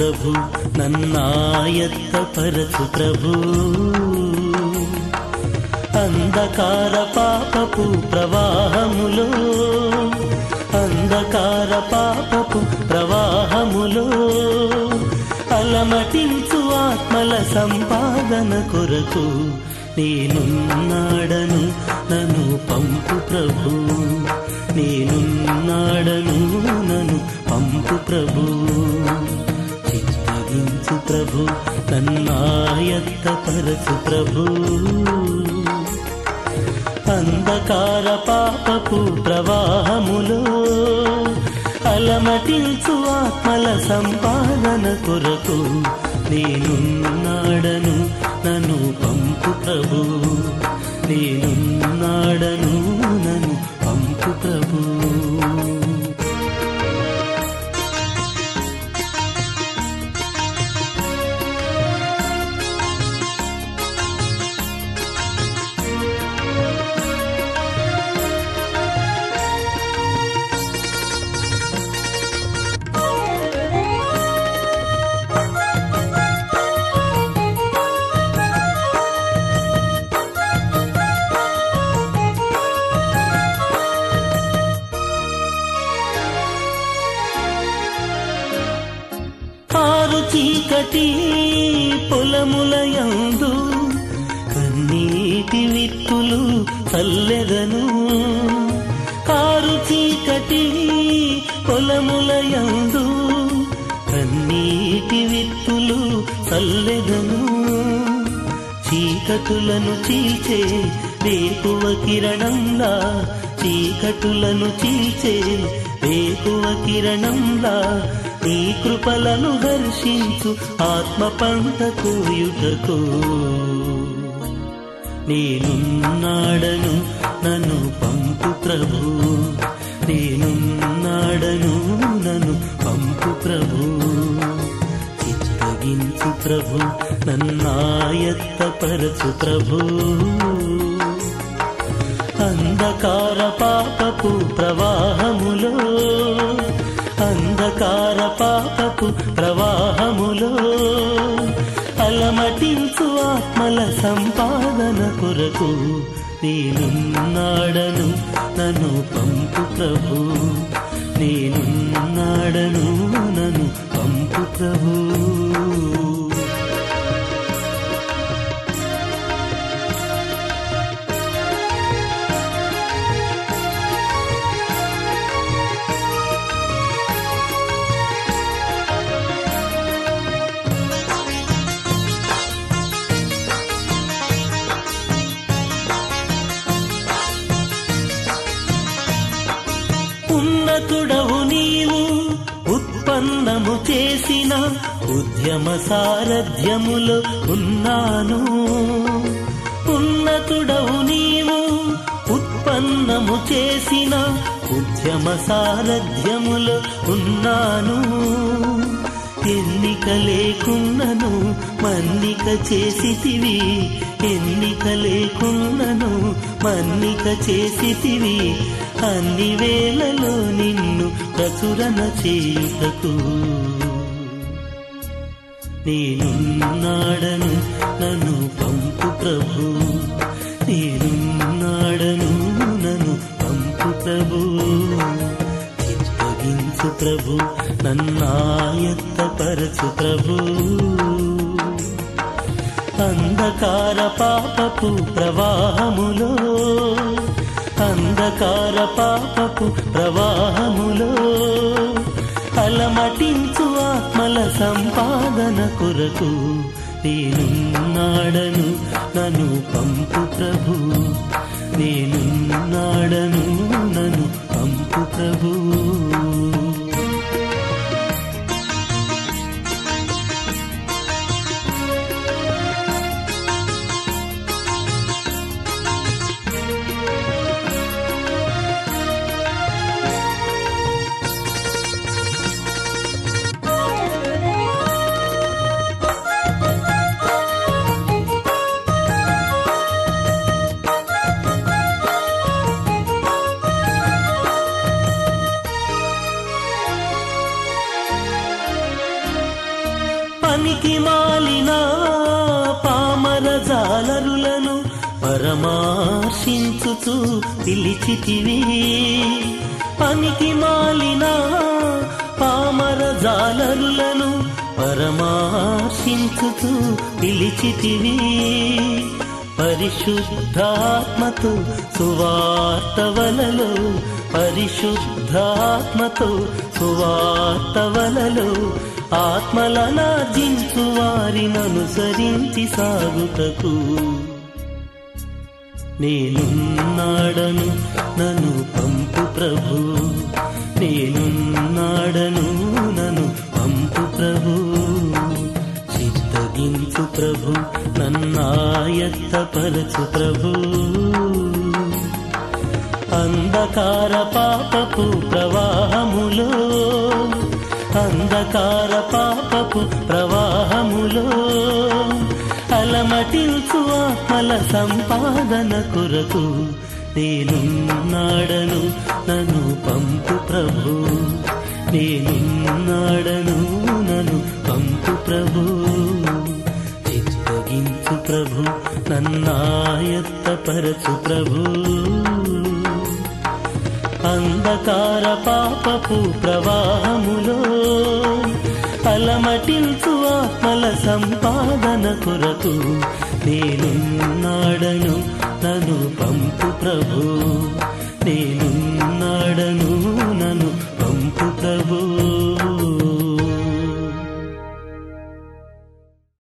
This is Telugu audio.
ప్రభు నన్నాయత్తపరచు ప్రభు అంధకార పాపపు ప్రవాహములో అంధకార పాపపు ప్రవాహములో అలమటించు ఆత్మల సంపాదన కొరకు నేనున్నాడను నన్ను పంపు ప్రభు నేనున్నాడను నన్ను పంపు ప్రభు చిత్తగించు ప్రభు నన్నాయత్తపరచు ప్రభు అంధకార పాపపు ప్రవాహములో అలమటించు ఆత్మల సంపాదన కొరకు నేనున్నాడను నన్ను పంపు ప్రభు నేనున్నాడను నన్ను పంపు ప్రభు చీకటి పొలములయందు కన్నీటి విత్తులు చల్లెదను కారు చీకటి పొలములయందు కన్నీటి విత్తులు చల్లెదను చీకటులను చీల్చే వేకువ కిరణంలా చీకటులను చీల్చే వేకువ కిరణంలా నీ కృపలను దర్శించు ఆత్మ పంట కోయుటకు నేనున్నాడను నన్ను పంపు ప్రభు నేనున్నాడను నన్ను పంపు ప్రభు చిత్తగించు ప్రభు నన్నాయత్తపరచు ప్రభు అంధకార పాపపు ప్రవాహములో అంధకార పాపపు ప్రవాహములో అలమటించు ఆత్మల సంపాదన కొరకు నేనున్నాడను నన్ను పంపు ప్రభు నేనున్నాడను నన్ను పంపు ప్రభు ఉన్నతుడవు నీవు ఉత్పన్నము చేసిన ఉద్యమ సారథ్యములో ఉన్నాను ఉన్నతుడవు నీవు ఉత్పన్నము చేసిన ఉద్యమ సారథ్యములో ఉన్నాను ఎన్నిక లేకున్నను మన్నిక చేసితివి ఎన్నిక లేకున్నను మన్నిక చేసితివి అన్ని వేళలో నిన్ను ప్రచురణ చేయుటకు నేనున్నాడను నన్ను పంపు ప్రభు నేనున్నాడను నన్ను పంపు ప్రభు చిత్తగించు ప్రభు నన్నాయత్తపరచు ప్రభు అంధకార పాపపు ప్రవాహములో అంధకార పాపపు ప్రవాహములో అలమటించు ఆత్మల సంపాదన కొరకు నేనున్నాడను నన్ను పంపు ప్రభు నేనున్నాడను నన్ను పంపు ప్రభు పరమార్శించుతూ పిలిచితివి. పనికి మాలిన పామర జాలరులను పరమార్శించుతూ పిలిచితివి. పరిశుద్ధాత్మతో సువార్త వలలో, పరిశుద్ధాత్మతో సువార్త వలలో ఆత్మలనార్జించు వారిననుసరించి సాగుటకు నేనున్నాడను, నన్ను పంపు ప్రభు. నేనున్నాడను, నన్ను పంపు ప్రభు. చిత్తగించు ప్రభు, నన్నాయత్తపరచు ప్రభు. అంధకార పాపపు ప్రవాహములో, అంధకార పాపపు ప్రవాహములో అలమటించు ఆత్మల సంపాదన కొరకు నేనున్నాడను, నన్ను పంపు ప్రభు. నేనున్నాడను, నన్ను పంపు ప్రభు. చిత్తగించు ప్రభు, నన్నాయత్తపరచు ప్రభు. అంధకార పాపపు ప్రవాహములో అలమటించు ఆత్మల సంపాదన కొరకు నేనున్నాడను, నన్ను పంపు ప్రభు. నేనున్నాడను,